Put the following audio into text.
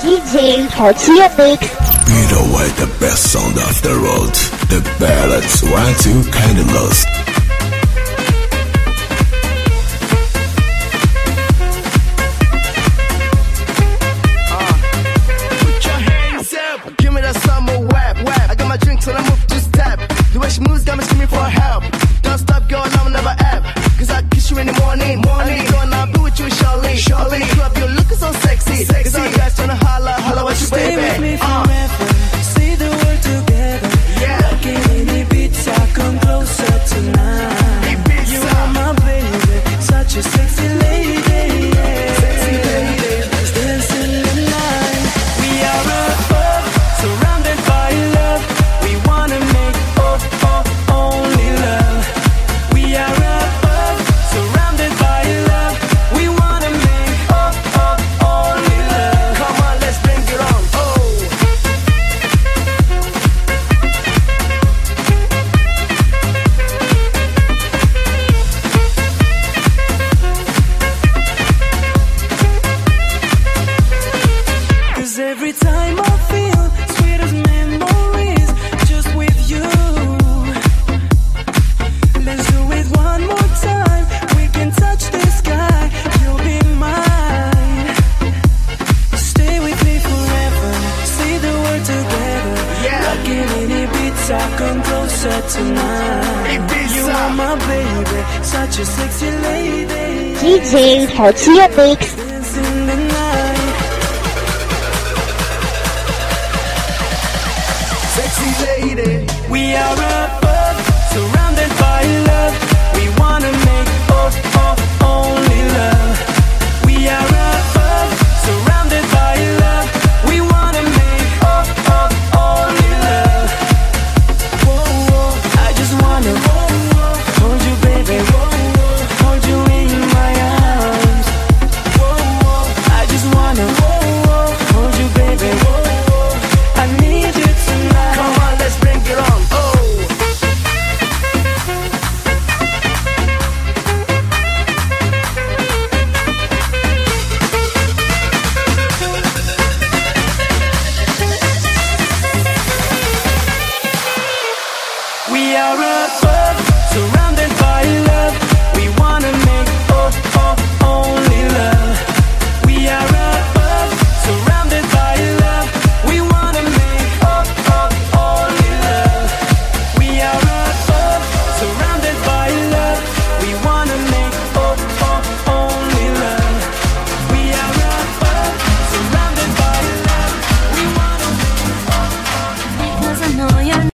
DJ Tortilla Mix. Beat away the best sound of the road. The ballads one too kinda lost. Put your hands up, give me that summer wap. I got my drinks and I move to step. The way she moves got me screaming for help. Don't stop, girl, I'm never app. Cause I kiss you in the morning. I gonna be with you, Charlie. Up in the club, you're looking so sexy. Cause all you guys tryna holla what you Stay baby. with me forever. Say the word together. Yeah. Like in Ibiza, come closer tonight. Ibiza. You are my baby, such a sexy lady. Yeah. Sexy lady. Dancing the night. We are above, surrounded by love. We wanna make only love. We are above, surrounded by love. We wanna make only love. Come on, let's bring it on. Oh. Cause every time I feel sweet as memories just with you. Let's do it one more time. We can touch the sky. You'll be mine. Stay with me forever. Say the word together. Yeah. Rockin' in Ibiza, come closer tonight. Ibiza. You are my baby, such a sexy lady. DJ Tortilla Mix. Dancing the night. Sexy lady. We are